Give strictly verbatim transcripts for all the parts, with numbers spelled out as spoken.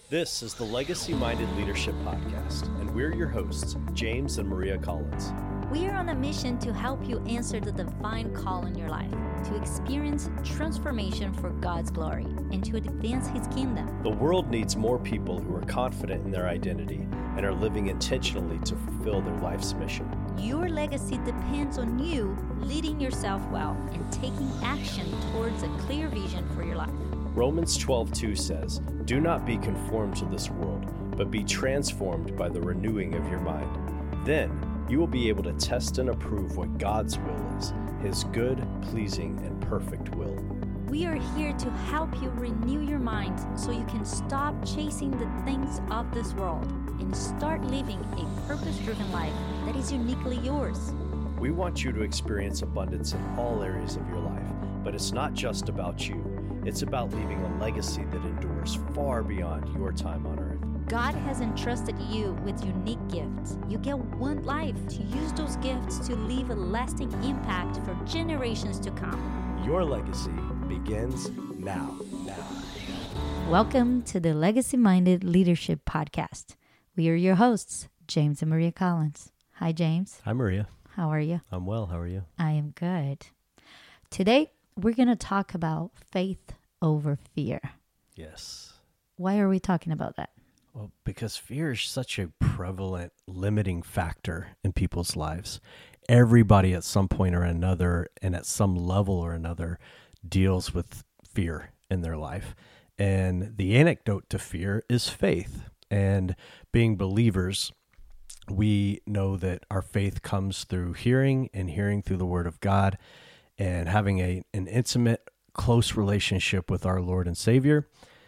This is the Legacy Minded Leadership Podcast, and we're your hosts, James and Maria Collins. We are on a mission to help you answer the divine call in your life, to experience transformation for God's glory, and to advance His kingdom. The world needs more people who are confident in their identity and are living intentionally to fulfill their life's mission. Your legacy depends on you leading yourself well and taking action towards a clear vision for your life. Romans twelve two says, "Do not be conformed to this world, but be transformed by the renewing of your mind. Then you will be able to test and approve what God's will is, His good, pleasing, and perfect will." We are here to help you renew your mind so you can stop chasing the things of this world and start living a purpose-driven life that is uniquely yours. We want you to experience abundance in all areas of your life, but it's not just about you. It's about leaving a legacy that endures far beyond your time on earth. God has entrusted you with unique gifts. You get one life to use those gifts to leave a lasting impact for generations to come. Your legacy begins now. Now. Welcome to the Legacy Minded Leadership Podcast. We are your hosts, James and Maria Collins. Hi, James. Hi, Maria. How are you? I'm well. How are you? I am good. Today, we're going to talk about faith over fear. Yes. Why are we talking about that? Well, because fear is such a prevalent limiting factor in people's lives. Everybody at some point or another, and at some level or another, deals with fear in their life. And the antidote to fear is faith. And being believers, we know that our faith comes through hearing and hearing through the Word of God and having a an intimate, close relationship with our Lord and Savior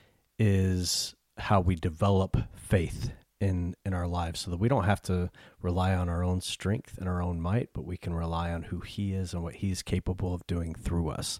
is how we develop faith in, in our lives so that we don't have to rely on our own strength and our own might, but we can rely on who He is and what He's capable of doing through us.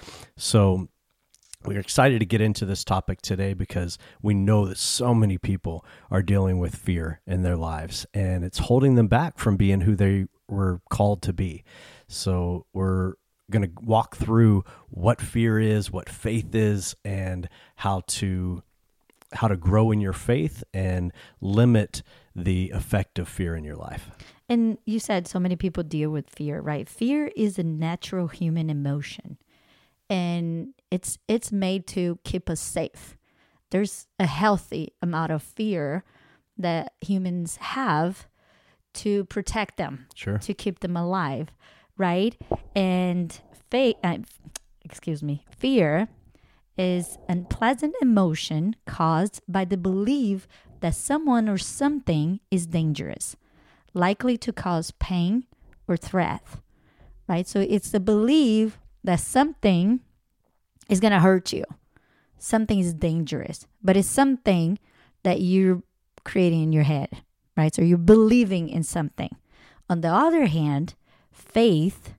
So we're excited to get into this topic today because we know that so many people are dealing with fear in their lives, and it's holding them back from being who they were called to be. So we're going to walk through what fear is, what faith is, and how to how to grow in your faith and limit the effect of fear in your life. And you said so many people deal with fear, right? Fear is a natural human emotion, and it's it's made to keep us safe. There's a healthy amount of fear that humans have to protect them, Sure. to keep them alive, right? And faith, uh, excuse me, fear is an unpleasant emotion caused by the belief that someone or something is dangerous, likely to cause pain or threat, right? So it's the belief that something is going to hurt you. Something is dangerous, but it's something that you're creating in your head, right? So you're believing in something. On the other hand, faith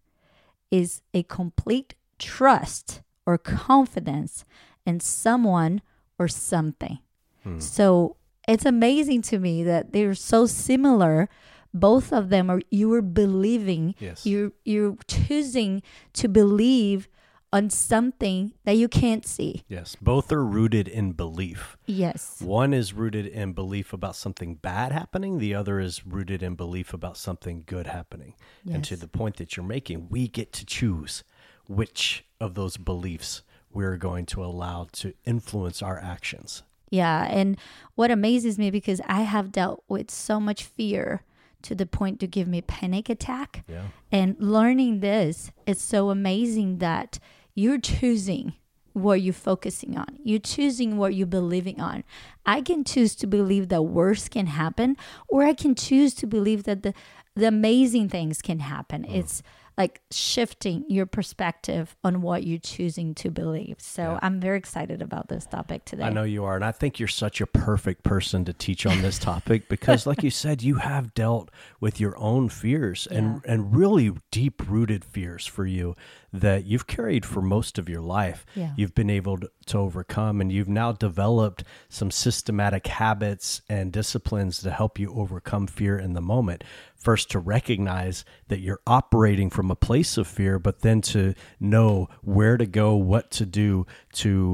is a complete trust or confidence in someone or something. Hmm. So it's amazing to me that they're so similar. Both of them are, you are believing, yes. you're, you're choosing to believe on something that you can't see. Yes, both are rooted in belief. Yes. One is rooted in belief about something bad happening. The other is rooted in belief about something good happening. Yes. And to the point that you're making, we get to choose which of those beliefs we're going to allow to influence our actions. Yeah, and what amazes me, because I have dealt with so much fear to the point to give me a panic attack. Yeah. And learning this, it's so amazing that you're choosing what you're focusing on. You're choosing what you're believing on. I can choose to believe that worse can happen, or I can choose to believe that the, the amazing things can happen. Mm. It's like shifting your perspective on what you're choosing to believe. So yeah. I'm very excited about this topic today. I know you are. And I think you're such a perfect person to teach on this topic because like you said, you have dealt with your own fears yeah. and, and really deep rooted fears for you that you've carried for most of your life. Yeah. You've been able to, to overcome, and you've now developed some systematic habits and disciplines to help you overcome fear in the moment. First, to recognize that you're operating from a place of fear, but then to know where to go, what to do to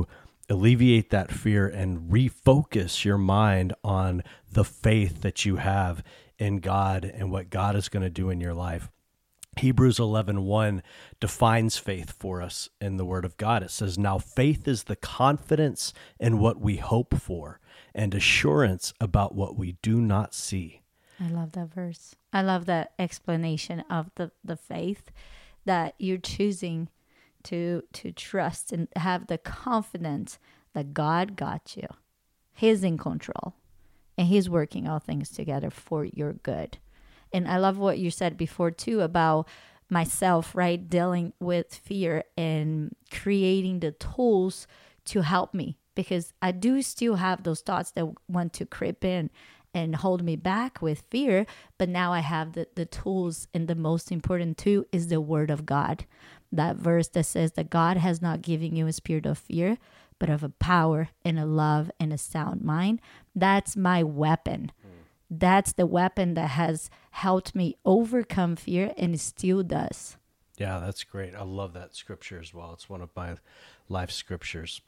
alleviate that fear and refocus your mind on the faith that you have in God and what God is going to do in your life. Hebrews eleven one defines faith for us in the Word of God. It says, "Now faith is the confidence in what we hope for and assurance about what we do not see." I love that verse. I love that explanation of the, the faith, that you're choosing to to trust and have the confidence that God got you. He's in control and He's working all things together for your good. And I love what you said before too about myself, right? Dealing with fear and creating the tools to help me, because I do still have those thoughts that want to creep in and hold me back with fear. But now I have the, the tools, and the most important too is the Word of God. That verse that says that God has not given you a spirit of fear, but of a power and a love and a sound mind. That's my weapon. Mm. That's the weapon that has helped me overcome fear, and it still does. Yeah, that's great. I love that scripture as well. It's one of my life scriptures.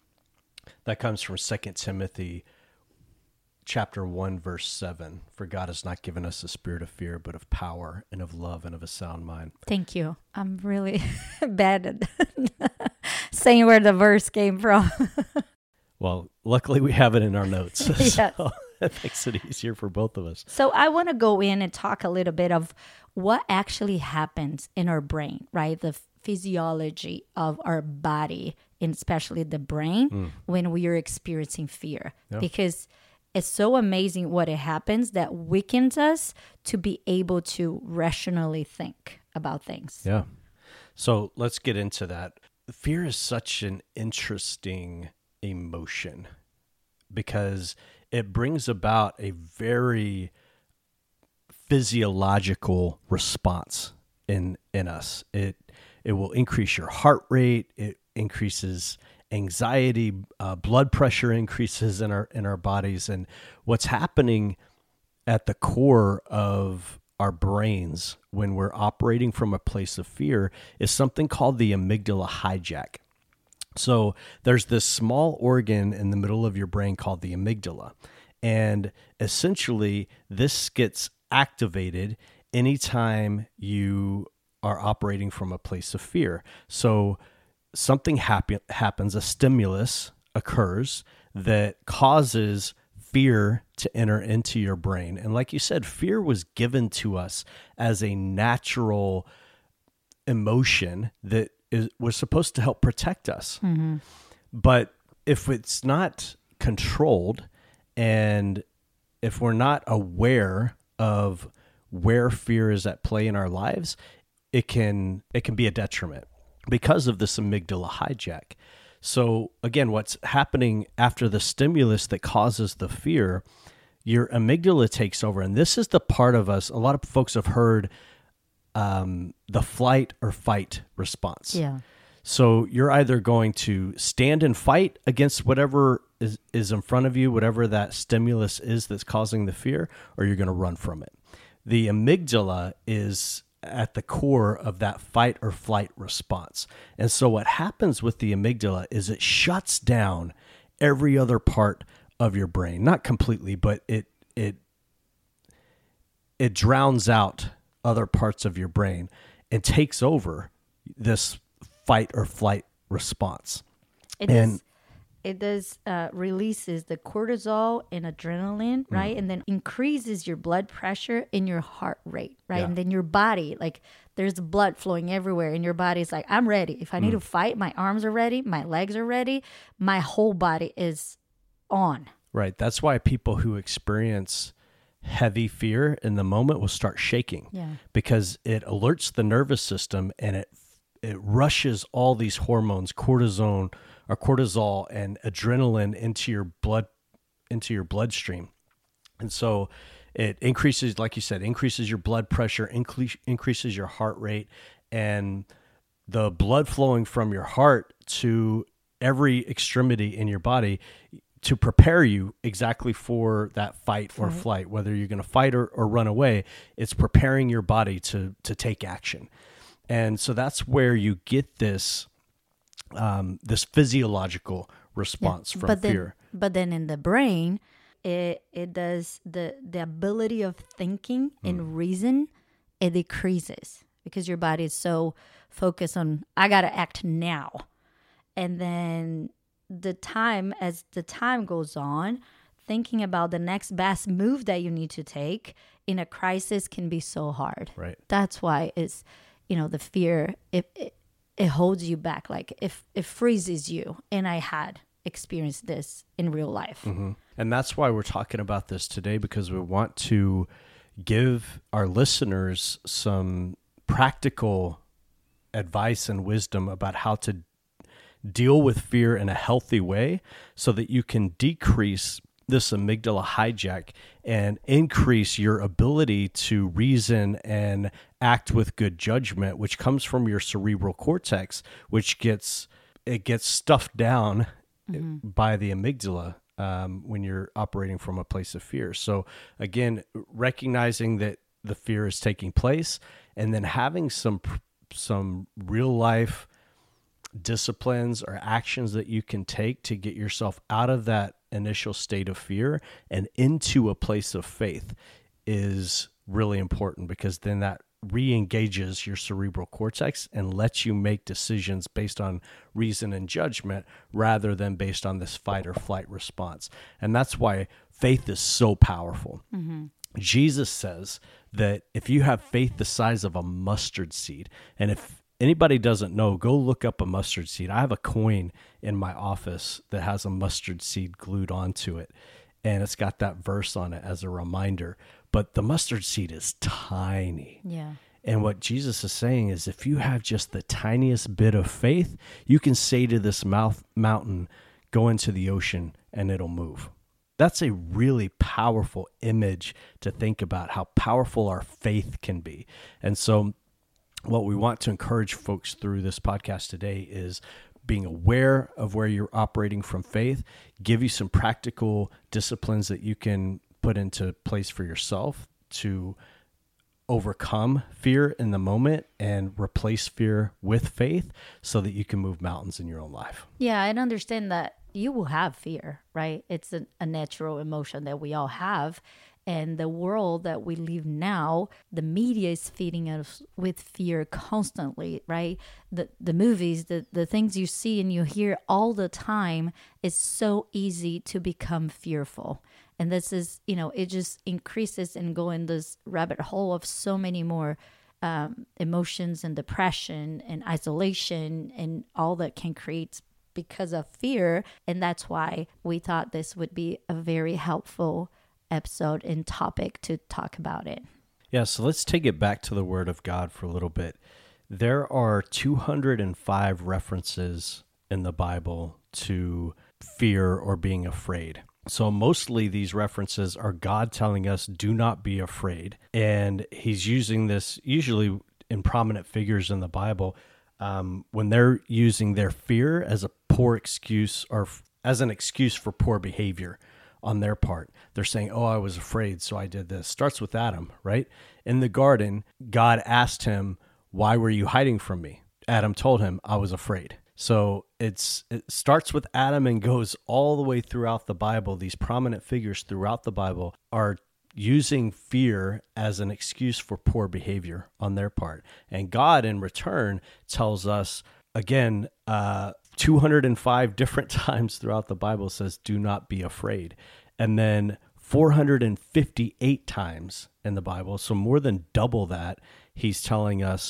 That comes from Second Timothy chapter one, verse seven. "For God has not given us a spirit of fear, but of power and of love and of a sound mind." Thank you. I'm really bad at saying where the verse came from. Well, luckily we have it in our notes. Yes. So that makes it easier for both of us. So I want to go in and talk a little bit of what actually happens in our brain, right? The physiology of our body, and especially the brain, mm. when we are experiencing fear. Yeah. Because it's so amazing what it happens that weakens us to be able to rationally think about things. Yeah. So let's get into that. Fear is such an interesting emotion because it brings about a very physiological response in in us. It it will increase your heart rate. It increases anxiety. Uh, blood pressure increases in our in our bodies. And what's happening at the core of our brains when we're operating from a place of fear is something called the amygdala hijack. So there's this small organ in the middle of your brain called the amygdala. And essentially, this gets activated anytime you are operating from a place of fear. So something happen, happens, a stimulus occurs that causes fear to enter into your brain. And like you said, fear was given to us as a natural emotion that is, was supposed to help protect us. Mm-hmm. But if it's not controlled, and if we're not aware of where fear is at play in our lives, it can it can be a detriment because of this amygdala hijack. So again, what's happening after the stimulus that causes the fear, your amygdala takes over. And this is the part of us, a lot of folks have heard um, the flight or fight response. Yeah. So you're either going to stand and fight against whatever is, is in front of you, whatever that stimulus is that's causing the fear, or you're going to run from it. The amygdala is at the core of that fight or flight response. And so what happens with the amygdala is it shuts down every other part of your brain. Not completely, but it it it drowns out other parts of your brain and takes over this fight or flight response. It and is, it does uh, releases the cortisol and adrenaline, right? Mm. And then increases your blood pressure and your heart rate, right? Yeah. And then your body, like there's blood flowing everywhere, and your body's like, I'm ready. If I need mm. to fight, my arms are ready, my legs are ready, my whole body is on. Right. That's why people who experience heavy fear in the moment will start shaking. Yeah. Because it alerts the nervous system, and it it rushes all these hormones, cortisone or cortisol and adrenaline into your blood, into your bloodstream. And so it increases, like you said, increases your blood pressure, increase, increases your heart rate, and the blood flowing from your heart to every extremity in your body to prepare you exactly for that fight or right. flight, whether you're going to fight or, or run away. It's preparing your body to to take action. And so that's where you get this um, this physiological response Yeah. from but then, fear. But then in the brain, it it does the the ability of thinking and reason, it decreases because your body is so focused on I gotta act now, and then the time as the time goes on, thinking about the next best move that you need to take in a crisis can be so hard. Right. That's why it's, you know, the fear, it, it, it holds you back. Like if it freezes you. And I had experienced this in real life. Mm-hmm. And that's why we're talking about this today, because we want to give our listeners some practical advice and wisdom about how to deal with fear in a healthy way so that you can decrease this amygdala hijack and increase your ability to reason and act with good judgment, which comes from your cerebral cortex, which gets it gets stuffed down mm-hmm. by the amygdala um, when you're operating from a place of fear. So again, recognizing that the fear is taking place, and then having some some real life disciplines or actions that you can take to get yourself out of that initial state of fear and into a place of faith is really important, because then that re-engages your cerebral cortex and lets you make decisions based on reason and judgment rather than based on this fight or flight response. And that's why faith is so powerful. Mm-hmm. Jesus says that if you have faith the size of a mustard seed, and if anybody doesn't know, go look up a mustard seed. I have a coin in my office that has a mustard seed glued onto it, and it's got that verse on it as a reminder. But the mustard seed is tiny. Yeah. And what Jesus is saying is if you have just the tiniest bit of faith, you can say to this mouth, mountain, go into the ocean, and it'll move. That's a really powerful image to think about how powerful our faith can be. And so what we want to encourage folks through this podcast today is being aware of where you're operating from faith, give you some practical disciplines that you can put into place for yourself to overcome fear in the moment and replace fear with faith so that you can move mountains in your own life. Yeah, I understand that you will have fear, right? It's a, a natural emotion that we all have. And the world that we live now, the media is feeding us with fear constantly, right? The the movies, the, the things you see and you hear all the time, it's so easy to become fearful. And this is, you know, it just increases and go in this rabbit hole of so many more um, emotions and depression and isolation and all that can create because of fear. And that's why we thought this would be a very helpful episode and topic to talk about it. Yeah, so let's take it back to the Word of God for a little bit. There are two hundred five references in the Bible to fear or being afraid. So mostly these references are God telling us, do not be afraid. And he's using this usually in prominent figures in the Bible um, when they're using their fear as a poor excuse or f- as an excuse for poor behavior on their part. They're saying, oh, I was afraid, so I did this. Starts with Adam, right? In the garden, God asked him, why were you hiding from me? Adam told him, I was afraid. So it's it starts with Adam and goes all the way throughout the Bible. These prominent figures throughout the Bible are using fear as an excuse for poor behavior on their part. And God, in return, tells us, again, uh, two hundred five different times throughout the Bible says, do not be afraid. And then four hundred fifty-eight times in the Bible, so more than double that, he's telling us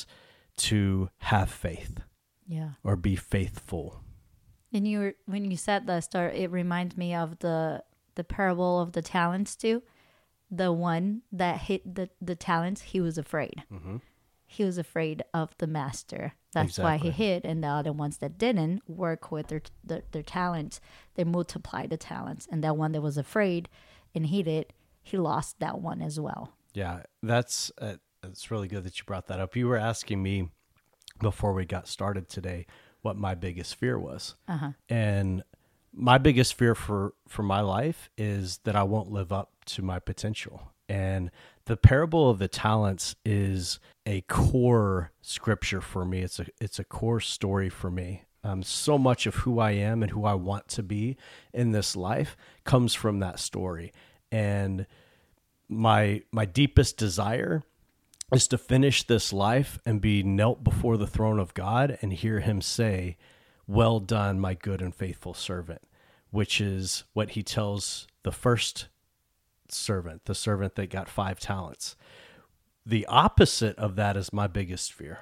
to have faith. Yeah. Or be faithful. And you were, when you said that start, it reminds me of the the parable of the talents too. The one that hit the, the talents, he was afraid. Mm-hmm. He was afraid of the master. That's exactly why he hid. And the other ones that didn't work with their, their their talents, they multiplied the talents. And that one that was afraid and hid it, he lost that one as well. Yeah, that's uh, it's really good that you brought that up. You were asking me before we got started today what my biggest fear was. Uh-huh. And my biggest fear for, for my life is that I won't live up to my potential. And the parable of the talents is a core scripture for me. It's a it's a core story for me Um, so much of who I am and who I want to be in this life comes from that story. And my my deepest desire is to finish this life and be knelt before the throne of God and hear him say, "Well done, my good and faithful servant," which is what he tells the first servant, the servant that got five talents. The opposite of that is my biggest fear,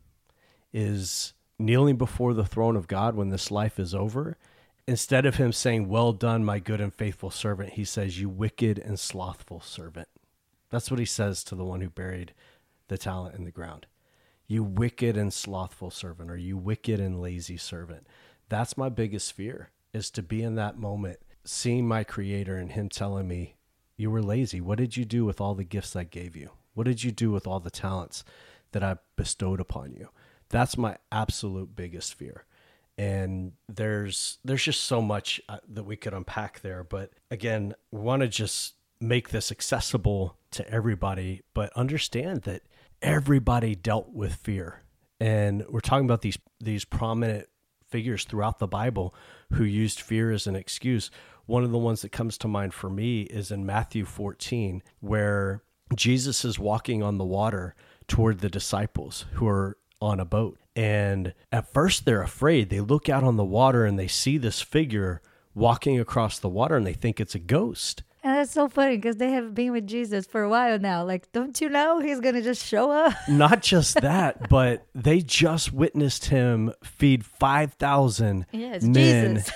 is kneeling before the throne of God when this life is over. Instead of him saying, "Well done, my good and faithful servant," he says, "You wicked and slothful servant." That's what he says to the one who buried the talent in the ground. "You wicked and slothful servant," or "You wicked and lazy servant." That's my biggest fear, is to be in that moment, seeing my Creator and him telling me, "You were lazy. What did you do with all the gifts I gave you? What did you do with all the talents that I bestowed upon you?" That's my absolute biggest fear. And there's there's just so much uh, that we could unpack there. But again, we want to just make this accessible to everybody, but understand that everybody dealt with fear. And we're talking about these these prominent figures throughout the Bible who used fear as an excuse. One of the ones that comes to mind for me is in Matthew fourteen, where Jesus is walking on the water toward the disciples who are on a boat. And at first they're afraid. They look out on the water and they see this figure walking across the water and they think it's a ghost. And that's so funny because they have been with Jesus for a while now. Like, don't you know he's going to just show up? Not just that, but they just witnessed him feed five thousand yeah, it's men Jesus.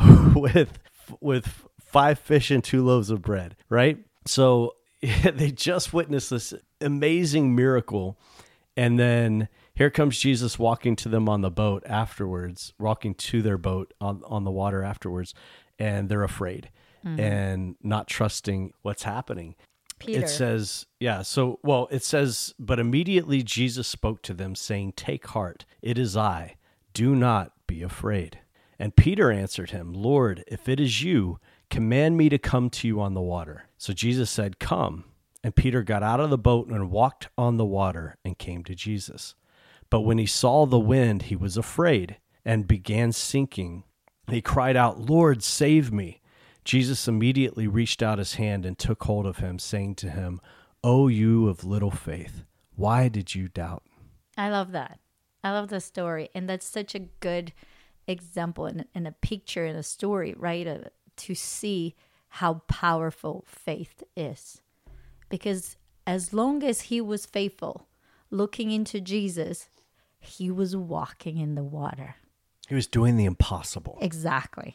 with with five fish and two loaves of bread, right? So they just witnessed this amazing miracle. And then here comes Jesus walking to them on the boat afterwards, walking to their boat on, on the water afterwards, and they're afraid mm-hmm. and not trusting what's happening. Peter. It says, yeah, so, well, it says, "But immediately Jesus spoke to them, saying, 'Take heart, it is I. Do not be afraid.' And Peter answered him, 'Lord, if it is you, command me to come to you on the water.' So Jesus said, 'Come.' And Peter got out of the boat and walked on the water and came to Jesus. But when he saw the wind, he was afraid and began sinking. He cried out, 'Lord, save me.' Jesus immediately reached out his hand and took hold of him, saying to him, 'O you of little faith, why did you doubt?'" I love that. I love the story. And that's such a good example and, and a picture and a story, right? Uh, to see how powerful faith is. Because as long as he was faithful, looking into Jesus, he was walking in the water. He was doing the impossible. Exactly.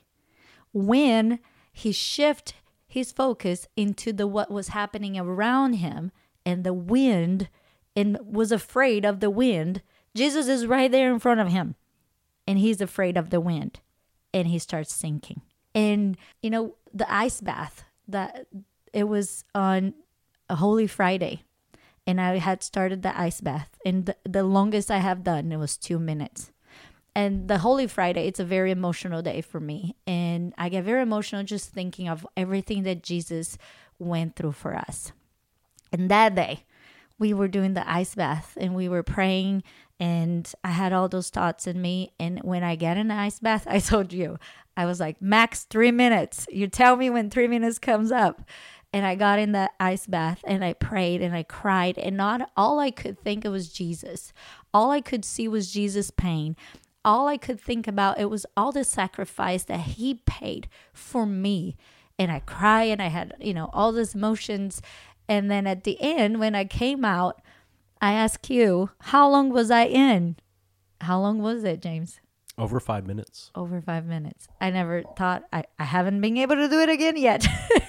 When he shifted his focus into the what was happening around him and the wind, and was afraid of the wind, Jesus is right there in front of him. And he's afraid of the wind. And he starts sinking. And, you know, the ice bath, that it was on a Holy Friday. And I had started the ice bath. And the, the longest I have done, it was two minutes. And the Holy Friday, it's a very emotional day for me. And I get very emotional just thinking of everything that Jesus went through for us. And that day, we were doing the ice bath and we were praying. And I had all those thoughts in me. And when I get in the ice bath, I told you, I was like, max three minutes. You tell me when three minutes comes up. And I got in that ice bath and I prayed and I cried. And not all I could think of was Jesus. All I could see was Jesus' pain. All I could think about, it was all the sacrifice that he paid for me. And I cried and I had, you know, all these emotions. And then at the end, when I came out, I asked you, how long was I in? How long was it, James? Over five minutes. Over five minutes. I never thought, I, I haven't been able to do it again yet.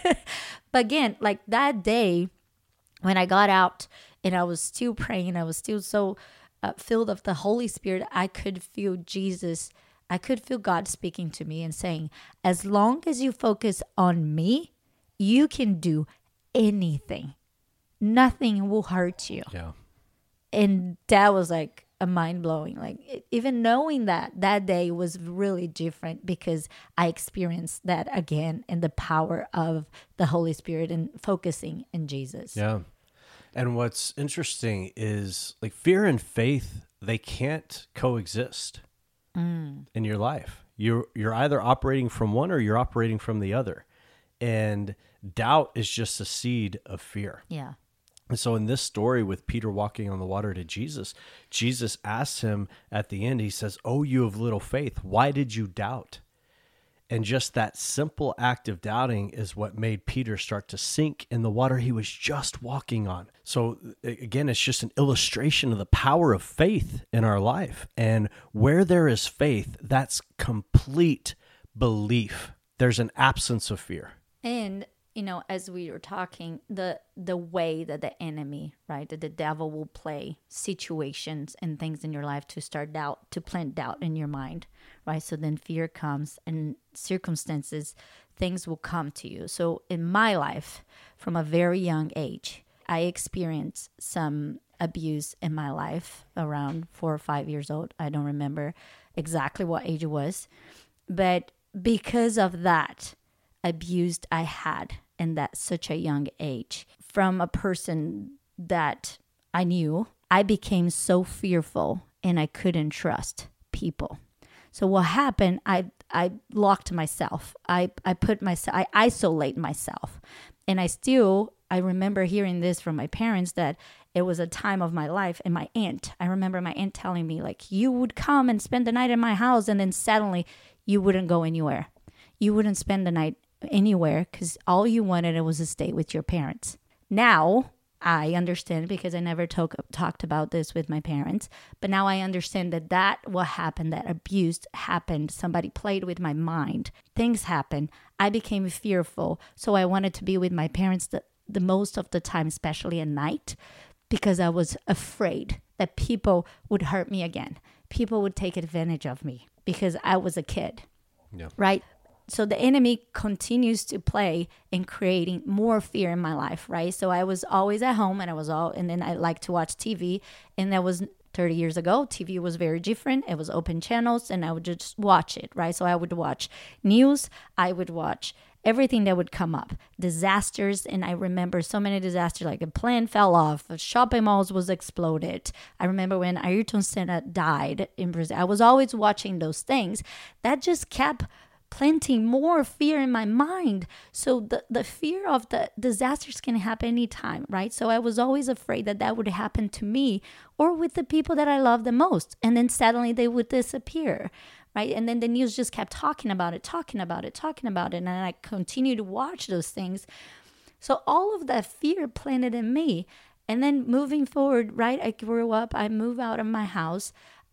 But again, like that day when I got out and I was still praying, I was still so uh, filled of the Holy Spirit, I could feel Jesus, I could feel God speaking to me and saying, as long as you focus on me, you can do anything. Nothing will hurt you. Yeah. And that was like a mind blowing. Like it, even knowing that that day was really different because I experienced that again in the power of the Holy Spirit and focusing in Jesus. Yeah. And what's interesting is like fear and faith, they can't coexist. Mm. in your life. You're, you're either operating from one or you're operating from the other. And doubt is just a seed of fear. Yeah. And so in this story with Peter walking on the water to Jesus, Jesus asks him at the end, he says, "Oh, you of little faith, why did you doubt?" And just that simple act of doubting is what made Peter start to sink in the water he was just walking on. So again, it's just an illustration of the power of faith in our life. And where there is faith, that's complete belief. There's an absence of fear. And, you know, as we were talking, the the way that the enemy, right, that the devil will play situations and things in your life to start doubt, to plant doubt in your mind, right? So then fear comes and circumstances, things will come to you. So in my life, from a very young age, I experienced some abuse in my life around four or five years old. I don't remember exactly what age it was. But because of that abuse I had in that such a young age, from a person that I knew, I became so fearful and I couldn't trust people. So what happened, I I locked myself. I, I put myself, I isolate myself. And I still, I remember hearing this from my parents that it was a time of my life. And my aunt, I remember my aunt telling me, like, you would come and spend the night in my house and then suddenly you wouldn't go anywhere. You wouldn't spend the night anywhere because all you wanted was to stay with your parents. Now I understand, because I never talk, talked about this with my parents, but now I understand that that what happened, that abuse happened. Somebody played with my mind. Things happened. I became fearful. So I wanted to be with my parents the, the most of the time, especially at night, because I was afraid that people would hurt me again. People would take advantage of me because I was a kid, yeah. right? So the enemy continues to play in creating more fear in my life, right? So I was always at home and I was all, and then I like to watch T V. And that was thirty years ago. T V was very different. It was open channels and I would just watch it, right? So I would watch news. I would watch everything that would come up, disasters. And I remember so many disasters, like a plane fell off, shopping malls was exploded. I remember when Ayrton Senna died in Brazil. I was always watching those things. That just kept planting more fear in my mind. So the, the fear of the disasters can happen anytime, right? So I was always afraid that that would happen to me or with the people that I love the most. And then suddenly they would disappear, right? And then the news just kept talking about it, talking about it, talking about it. And I continued to watch those things. So all of that fear planted in me. And then moving forward, right? I grew up, I moved out of my house.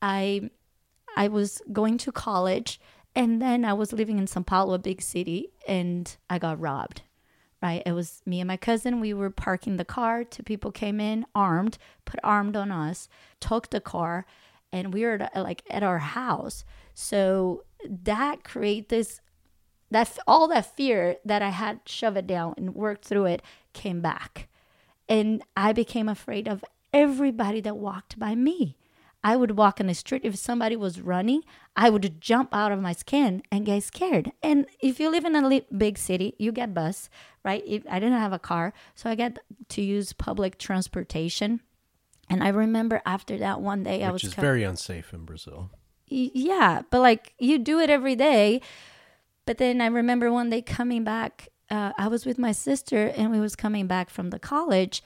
I I was going to college. And then I was living in São Paulo, a big city, and I got robbed, right? It was me and my cousin. We were parking the car. Two people came in armed, put armed on us, took the car, and we were like at our house. So that created this, that all that fear that I had shoved it down and worked through it came back. And I became afraid of everybody that walked by me. I would walk on the street. If somebody was running, I would jump out of my skin and get scared. And if you live in a big city, you get bus, right? If, I didn't have a car, so I got to use public transportation. And I remember after that one day, Which I was... Which is co- very unsafe in Brazil. Yeah, but like you do it every day. But then I remember one day coming back, uh, I was with my sister and we was coming back from the college,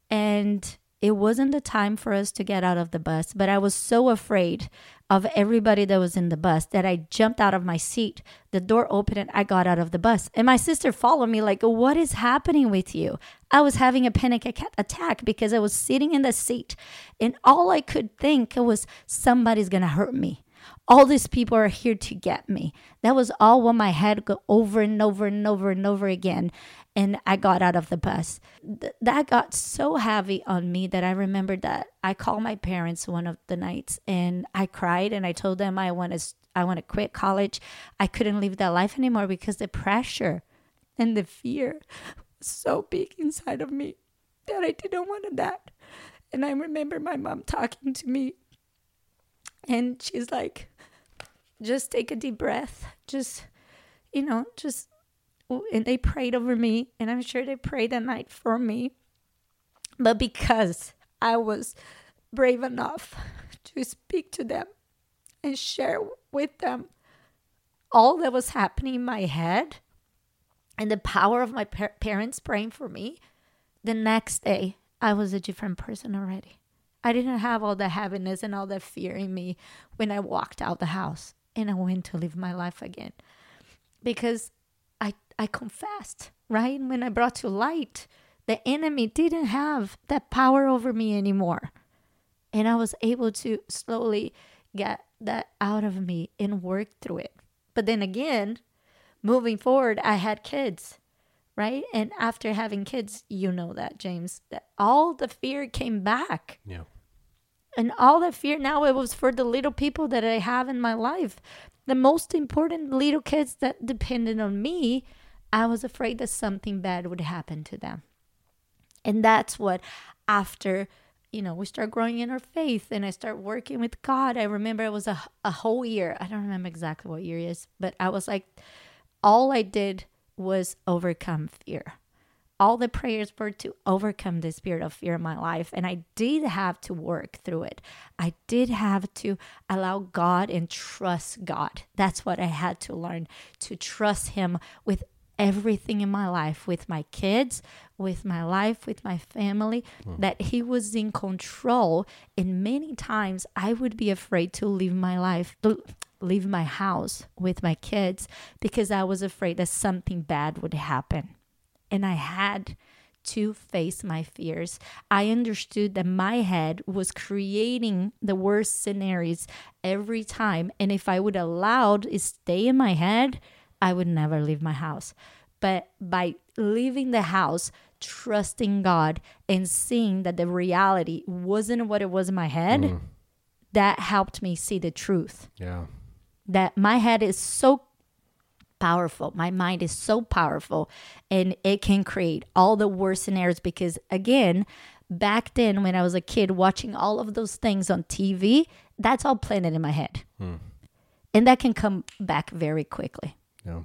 and it wasn't the time for us to get out of the bus, but I was so afraid of everybody that was in the bus that I jumped out of my seat. The door opened and I got out of the bus. And my sister followed me like, what is happening with you? I was having a panic attack because I was sitting in the seat and all I could think was somebody's going to hurt me. All these people are here to get me. That was all what my head go over and over and over and over again. And I got out of the bus. Th- that got so heavy on me that I remembered that I called my parents one of the nights and I cried and I told them I want to I want to quit college. I couldn't live that life anymore because the pressure and the fear was so big inside of me that I didn't want that. And I remember my mom talking to me and she's like, just take a deep breath. Just, you know, just... And they prayed over me, and I'm sure they prayed that night for me. But because I was brave enough to speak to them and share with them all that was happening in my head and the power of my par- parents praying for me, the next day I was a different person already. I didn't have all the heaviness and all the fear in me when I walked out the house and I went to live my life again. Because I I confessed, right? When I brought to light, the enemy didn't have that power over me anymore. And I was able to slowly get that out of me and work through it. But then again, moving forward, I had kids, right? And after having kids, you know that, James, that all the fear came back. Yeah. And all the fear now, it was for the little people that I have in my life. The most important little kids that depended on me, I was afraid that something bad would happen to them. And that's what, after, you know, we start growing in our faith and I start working with God. I remember it was a, a whole year. I don't remember exactly what year it is, but I was like, all I did was overcome fear. All the prayers were to overcome the spirit of fear in my life. And I did have to work through it. I did have to allow God and trust God. That's what I had to learn, to trust him with everything in my life, with my kids, with my life, with my family, mm. that he was in control. And many times I would be afraid to leave my life, to leave my house with my kids because I was afraid that something bad would happen. And I had to face my fears. I understood that my head was creating the worst scenarios every time. And if I would allow it stay in my head, I would never leave my house. But by leaving the house, trusting God and seeing that the reality wasn't what it was in my head, mm. that helped me see the truth. Yeah. That my head is so powerful. My mind is so powerful and it can create all the worst scenarios because, again, back then when I was a kid watching all of those things on T V, that's all planted in my head. Hmm. And that can come back very quickly. Yeah.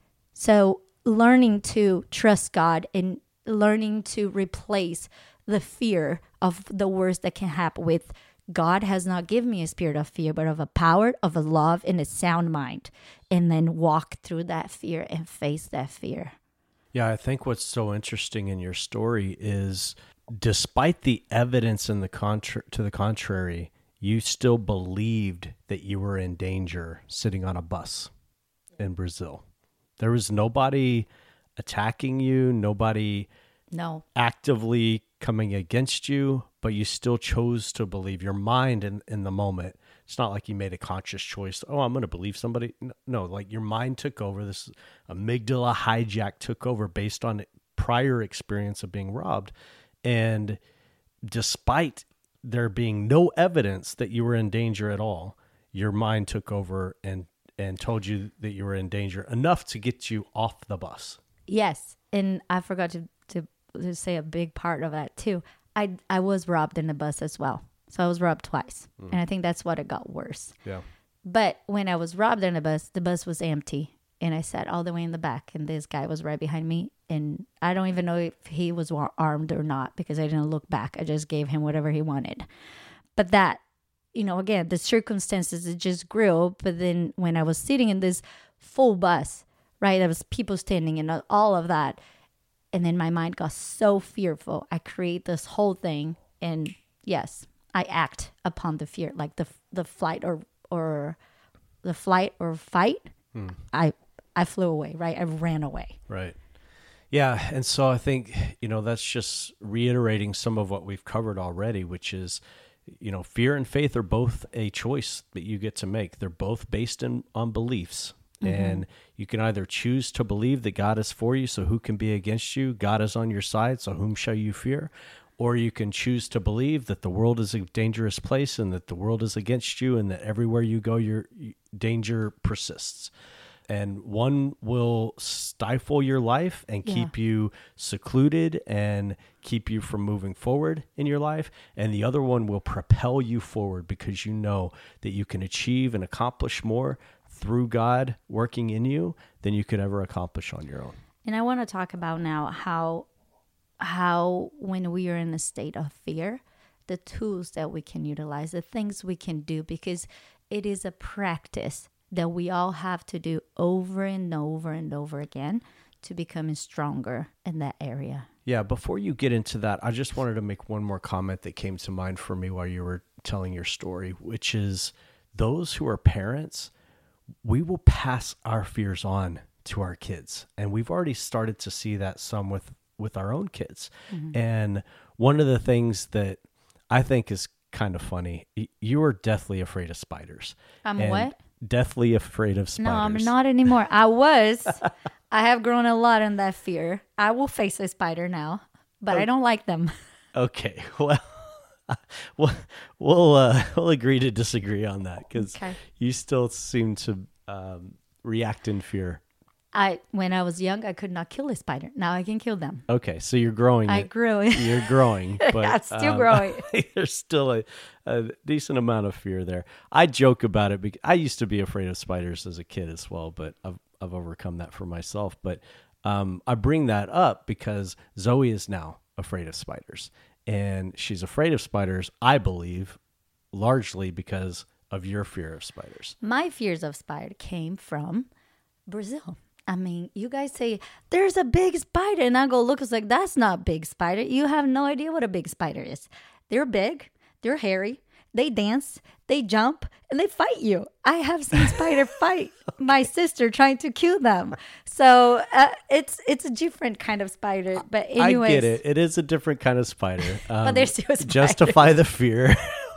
So learning to trust God and learning to replace the fear of the worst that can happen with God has not given me a spirit of fear, but of a power, of a love, and a sound mind. And then walk through that fear and face that fear. Yeah, I think what's so interesting in your story is despite the evidence in the contra- to the contrary, you still believed that you were in danger sitting on a bus in Brazil. There was nobody attacking you, nobody no. actively coming against you, but you still chose to believe. Your mind in, in the moment, it's not like you made a conscious choice. Oh, I'm going to believe somebody. No, no, like your mind took over. This amygdala hijack took over based on prior experience of being robbed. And despite there being no evidence that you were in danger at all, your mind took over and, and told you that you were in danger enough to get you off the bus. Yes. And I forgot to, to, to say a big part of that too. I, I was robbed in the bus as well. So I was robbed twice. Mm. And I think that's what it got worse. Yeah. But when I was robbed in the bus, the bus was empty. And I sat all the way in the back. And this guy was right behind me. And I don't even know if he was armed or not because I didn't look back. I just gave him whatever he wanted. But that, you know, again, the circumstances, it just grew. But then when I was sitting in this full bus, right, there was people standing and all of that. And then my mind got so fearful. I create this whole thing. And yes, I act upon the fear, like the the flight or or the flight or fight. Hmm. I I flew away, right? I ran away. Right. Yeah. And so I think, you know, that's just reiterating some of what we've covered already, which is, you know, fear and faith are both a choice that you get to make. They're both based in, on beliefs. Mm-hmm. And you can either choose to believe that God is for you, so who can be against you? God is on your side, so whom shall you fear? Or you can choose to believe that the world is a dangerous place and that the world is against you and that everywhere you go, your danger persists. And one will stifle your life and yeah. keep you secluded and keep you from moving forward in your life. And the other one will propel you forward because you know that you can achieve and accomplish more through God working in you than you could ever accomplish on your own. And I want to talk about now how how when we are in a state of fear, the tools that we can utilize, the things we can do, because it is a practice that we all have to do over and over and over again to become stronger in that area. Yeah, before you get into that, I just wanted to make one more comment that came to mind for me while you were telling your story, which is those who are parents, we will pass our fears on to our kids. And we've already started to see that some with, with our own kids. Mm-hmm. And one of the things that I think is kind of funny, you are deathly afraid of spiders. I'm and what? Deathly afraid of spiders. No, I'm not anymore. I was. I have grown a lot in that fear. I will face a spider now, but oh. I don't like them. Okay, well, we'll we'll, uh, we'll agree to disagree on that because okay. you still seem to um, react in fear. I when I was young, I could not kill a spider. Now I can kill them. Okay, so you're growing. I it. grew. You're growing, but I'm still um, growing. There's still a, a decent amount of fear there. I joke about it because I used to be afraid of spiders as a kid as well, but I've I've overcome that for myself. But um, I bring that up because Zoe is now afraid of spiders, and she's afraid of spiders, I believe, largely because of your fear of spiders. My fears of spider came from Brazil. I mean, you guys say, there's a big spider. And I go, look, it's like, that's not big spider. You have no idea what a big spider is. They're big. They're hairy. They dance. They jump. And they fight you. I have seen spider fight my sister trying to kill them. So uh, it's it's a different kind of spider. But anyways. I get it. It is a different kind of spider. Um, but they're still spiders. Justify the fear.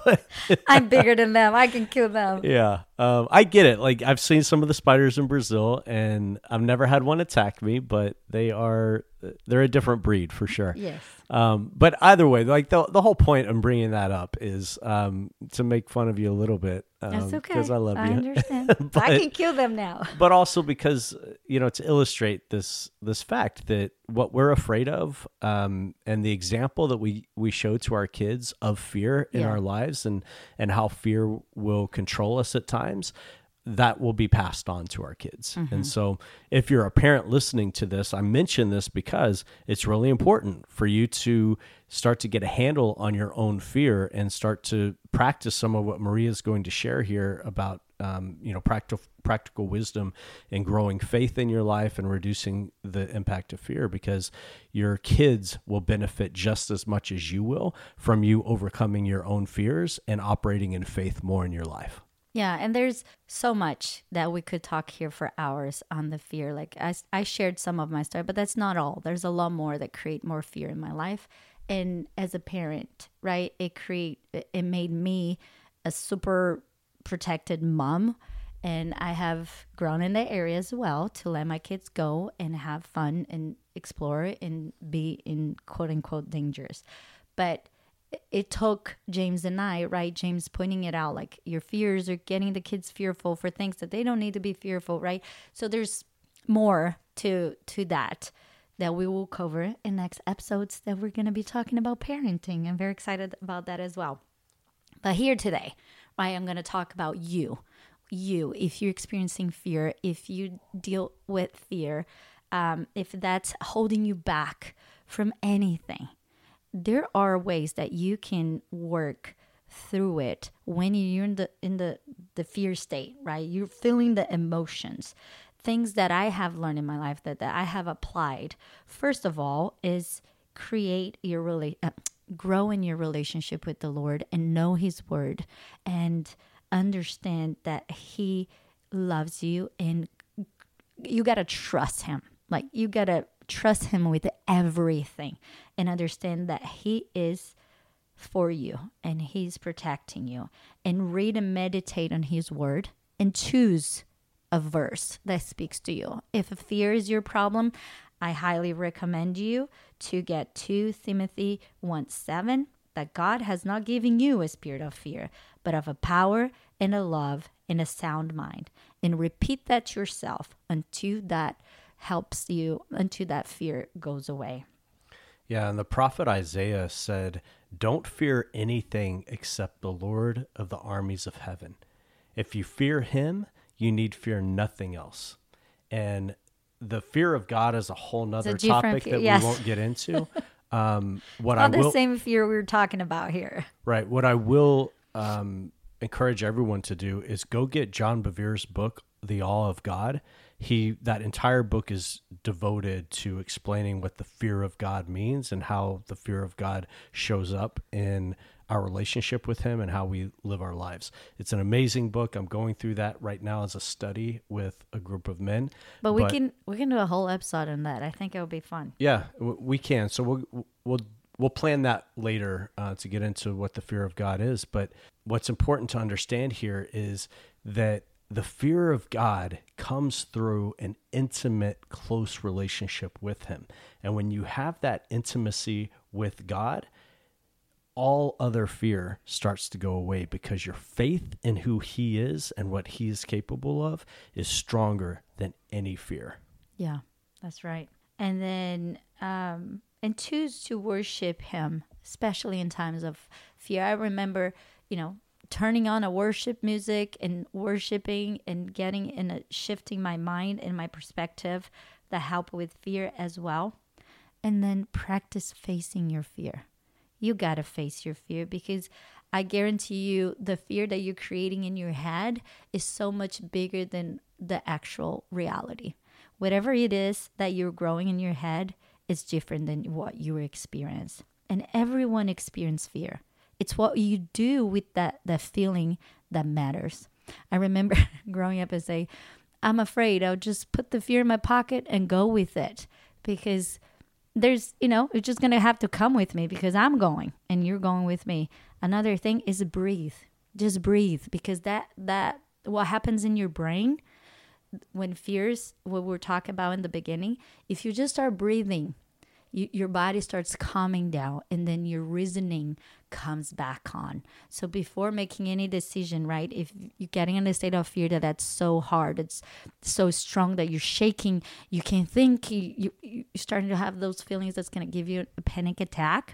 I'm bigger than them. I can kill them. Yeah. Um, I get it. Like I've seen some of the spiders in Brazil and I've never had one attack me, but they are, they're a different breed for sure. Yes. Um, but either way, like the the whole point of bringing that up is um, to make fun of you a little bit. Um, That's okay. Because I love I you. I understand. but, I can kill them now. But also because, you know, to illustrate this this fact that what we're afraid of um, and the example that we, we show to our kids of fear in yeah. our lives and, and how fear will control us at times, that will be passed on to our kids. Mm-hmm. And so if you're a parent listening to this, I mention this because it's really important for you to start to get a handle on your own fear and start to practice some of what Maria is going to share here about, um, you know, practical practical wisdom and growing faith in your life and reducing the impact of fear, because your kids will benefit just as much as you will from you overcoming your own fears and operating in faith more in your life. Yeah, and there's so much that we could talk here for hours on the fear. Like I, I shared some of my story, but that's not all. There's a lot more that create more fear in my life. And as a parent, right, it create it made me a super protected mom. And I have grown in that area as well to let my kids go and have fun and explore and be in quote unquote dangerous. But it took James and I, right? James pointing it out, like your fears are getting the kids fearful for things that they don't need to be fearful, right? So there's more to to that that we will cover in next episodes that we're going to be talking about parenting. I'm very excited about that as well. But here today, right, I'm going to talk about you. You, if you're experiencing fear, if you deal with fear, um, if that's holding you back from anything, there are ways that you can work through it when you're in the in the, the fear state, right? You're feeling the emotions. Things that I have learned in my life that, that I have applied. First of all, is create your rela- uh, grow in your relationship with the Lord and know His word and understand that He loves you, and you got to trust Him. Like you got to trust Him with everything and understand that He is for you and He's protecting you, and read and meditate on His word and choose a verse that speaks to you. If fear is your problem, I highly recommend you to get Second Timothy one seven, that God has not given you a spirit of fear, but of a power and a love and a sound mind. And repeat that to yourself until that helps you, until that fear goes away. Yeah, and the prophet Isaiah said, "Don't fear anything except the Lord of the armies of heaven. If you fear Him, you need fear nothing else." And the fear of God is a whole nother topic fear, that yes. we won't get into. Um, what it's not I will, the same fear we were talking about here. Right. What I will um, encourage everyone to do is go get John Bevere's book, The Awe of God. He that entire book is devoted to explaining what the fear of God means and how the fear of God shows up in our relationship with him and how we live our lives. It's an amazing book. I'm going through that right now as a study with a group of men. But we can we can do a whole episode on that. I think it would be fun. Yeah, we can. So we'll we'll we'll plan that later uh, to get into what the fear of God is. But what's important to understand here is that the fear of God comes through an intimate, close relationship with him. And when you have that intimacy with God, all other fear starts to go away because your faith in who he is and what he is capable of is stronger than any fear. Yeah, that's right. And then, um, and choose to worship him, especially in times of fear. I remember, you know, turning on a worship music and worshiping and getting in a shifting my mind and my perspective that help with fear as well. And then practice facing your fear. You got to face your fear, because I guarantee you the fear that you're creating in your head is so much bigger than the actual reality. Whatever it is that you're growing in your head is different than what you experience. And everyone experiences fear. It's what you do with that, that feeling that matters. I remember growing up and say, I'm afraid. I'll just put the fear in my pocket and go with it, because there's, you know, it's just going to have to come with me because I'm going and you're going with me. Another thing is breathe. Just breathe, because that, that what happens in your brain when fears, what we're talking about in the beginning, if you just start breathing, You, your body starts calming down, and then your reasoning comes back on. So before making any decision, right, if you're getting in a state of fear that that's so hard, it's so strong that you're shaking, you can't think, you, you, you're starting to have those feelings that's going to give you a panic attack,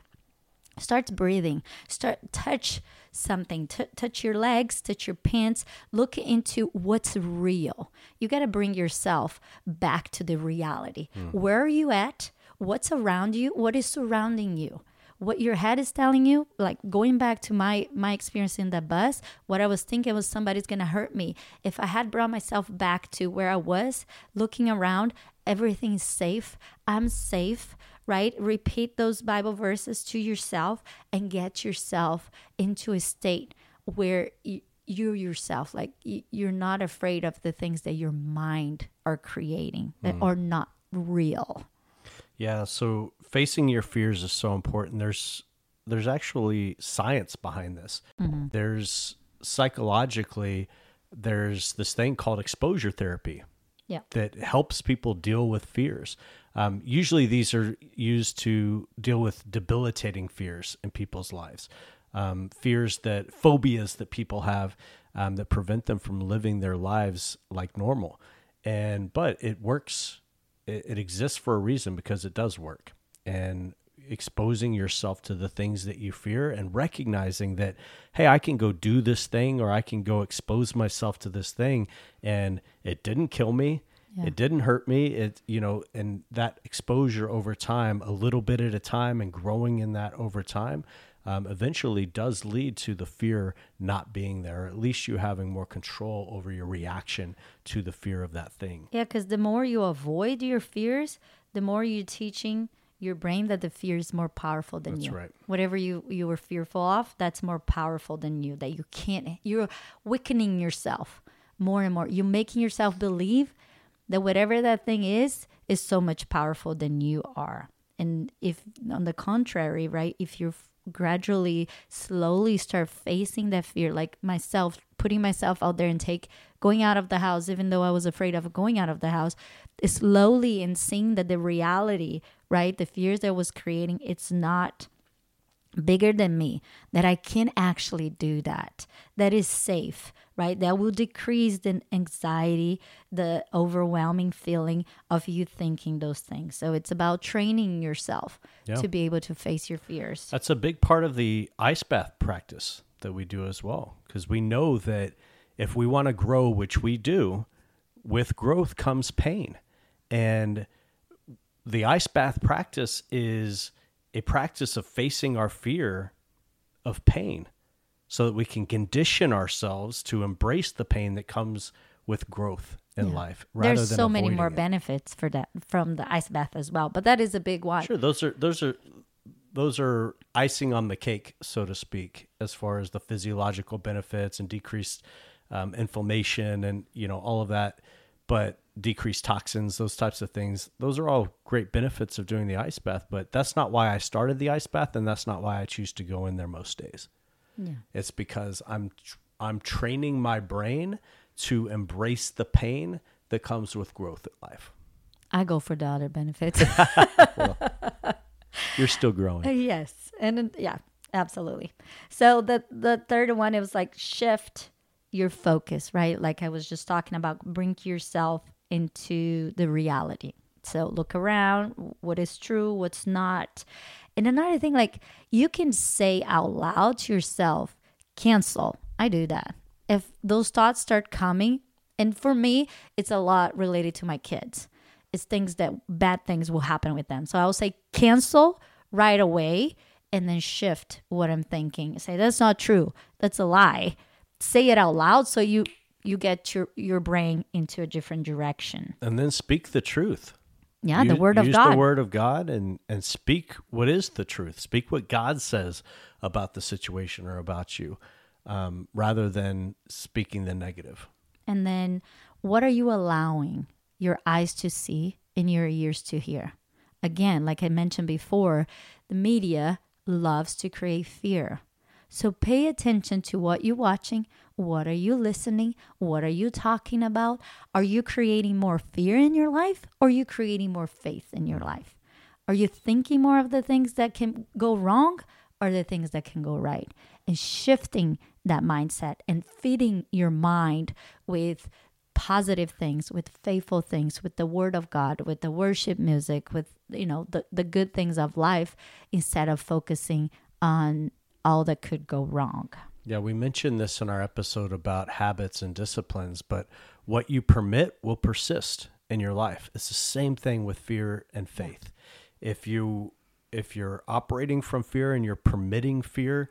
start breathing, start touch something, T- touch your legs, touch your pants, look into what's real. You got to bring yourself back to the reality. Mm. Where are you at? What's around you? What is surrounding you? What your head is telling you? Like going back to my my experience in the bus, what I was thinking was somebody's going to hurt me. If I had brought myself back to where I was, looking around, everything's safe. I'm safe, right? Repeat those Bible verses to yourself and get yourself into a state where you, you yourself, like you're not afraid of the things that your mind are creating that mm. are not real. Yeah, so facing your fears is so important. There's there's actually science behind this. Mm-hmm. There's psychologically, there's this thing called exposure therapy yeah. that helps people deal with fears. Um, usually these are used to deal with debilitating fears in people's lives. Um, fears that, phobias that people have um, that prevent them from living their lives like normal. And but it works. It exists for a reason, because it does work. And exposing yourself to the things that you fear and recognizing that, hey, I can go do this thing, or I can go expose myself to this thing, and it didn't kill me. Yeah. It didn't hurt me. It, you know, and that exposure over time, a little bit at a time, and growing in that over time, um, eventually does lead to the fear not being there, or at least you having more control over your reaction to the fear of that thing. Yeah, because the more you avoid your fears, the more you're teaching your brain that the fear is more powerful than that's you. Right. Whatever you, you were fearful of, that's more powerful than you, that you can't, you're weakening yourself more and more. You're making yourself believe that whatever that thing is, is so much powerful than you are. And if, on the contrary, right, if you're gradually, slowly start facing that fear, like myself, putting myself out there and take, going out of the house, even though I was afraid of going out of the house, slowly, and seeing that the reality, right, the fears that I was creating, it's not bigger than me, that I can actually do that, that is safe, right? That will decrease the anxiety, the overwhelming feeling of you thinking those things. So it's about training yourself yeah. to be able to face your fears. That's a big part of the ice bath practice that we do as well, because we know that if we want to grow, which we do, with growth comes pain. And the ice bath practice is a practice of facing our fear of pain. so that we can condition ourselves to embrace the pain that comes with growth in Yeah. life. Rather There's than so many avoiding more it. benefits for that from the ice bath as well, but that is a big one. Sure, those are those are those are icing on the cake, so to speak, as far as the physiological benefits and decreased um, inflammation and you know all of that, but decreased toxins, those types of things. Those are all great benefits of doing the ice bath, but that's not why I started the ice bath, and that's not why I choose to go in there most days. Yeah. It's because I'm I'm training my brain to embrace the pain that comes with growth in life. I go for the other benefits. Well, you're still growing. Yes. And then- yeah, absolutely. So the the third one, it was like shift your focus, right? Like I was just talking about, bring yourself into the reality. So look around, what is true, what's not. And another thing, like you can say out loud to yourself, cancel. I do that. If those thoughts start coming, and for me, it's a lot related to my kids. It's things that bad things will happen with them. So I'll say cancel right away and then shift what I'm thinking. Say that's not true. That's a lie. Say it out loud so you you get your, your brain into a different direction. And then speak the truth. Yeah, the Use- word of use God. the word of God and, and speak what is the truth. Speak what God says about the situation or about you, um, rather than speaking the negative. And then what are you allowing your eyes to see and your ears to hear? Again, like I mentioned before, the media loves to create fear. So pay attention to what you're watching. What are you listening? What are you talking about? Are you creating more fear in your life or are you creating more faith in your life? Are you thinking more of the things that can go wrong or the things that can go right? And shifting that mindset and feeding your mind with positive things, with faithful things, with the word of God, with the worship music, with, you know, the, the good things of life instead of focusing on all that could go wrong. Yeah, we mentioned this in our episode about habits and disciplines, but what you permit will persist in your life. It's the same thing with fear and faith. If you if you're operating from fear and you're permitting fear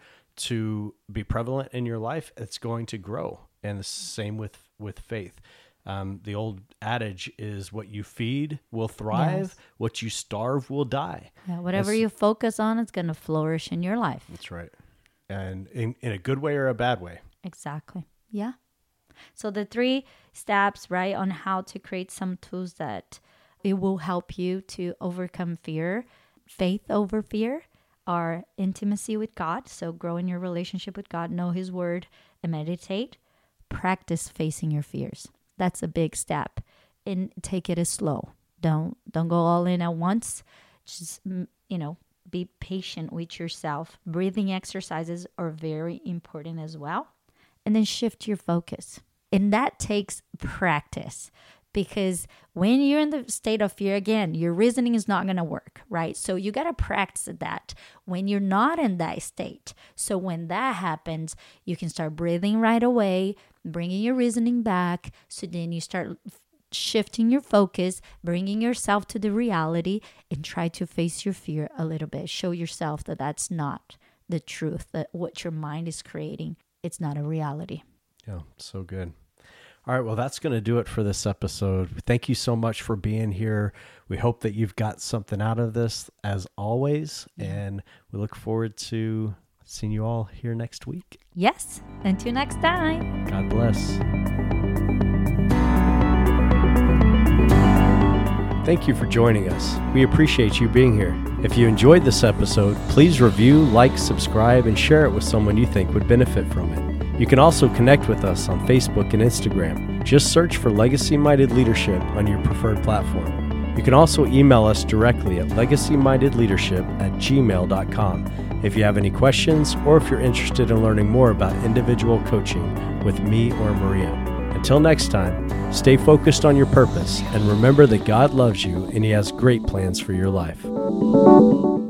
to be prevalent in your life, it's going to grow. And the same with with faith. Um, the old adage is what you feed will thrive, Yes. what you starve will die. Yeah, whatever That's- you focus on, it's going to flourish in your life. That's right. And in, in a good way or a bad way. Exactly. Yeah. So the three steps, right, on how to create some tools that it will help you to overcome fear, faith over fear, are intimacy with God. So grow in your relationship with God, know his word, and meditate. Practice facing your fears. That's a big step. And take it as slow. Don't don't go all in at once. Just, mm, you know, be patient with yourself. Breathing exercises are very important as well. And then shift your focus. And that takes practice, because when you're in the state of fear, again, your reasoning is not going to work, right? So you got to practice that when you're not in that state. So when that happens, you can start breathing right away, bringing your reasoning back. So then you start shifting your focus, bringing yourself to the reality, and try to face your fear a little bit. Show yourself that that's not the truth, that what your mind is creating, it's not a reality. Yeah, so good. All right, well, that's going to do it for this episode. Thank you so much for being here. We hope that you've got something out of this, as always, and we look forward to seeing you all here next week. Yes, until next time. God bless. Thank you for joining us. We appreciate you being here. If you enjoyed this episode, please review, like, subscribe, and share it with someone you think would benefit from it. You can also connect with us on Facebook and Instagram. Just search for Legacy Minded Leadership on your preferred platform. You can also email us directly at legacy minded leadership at gmail dot com if you have any questions or if you're interested in learning more about individual coaching with me or Maria. Until next time, stay focused on your purpose and remember that God loves you and He has great plans for your life.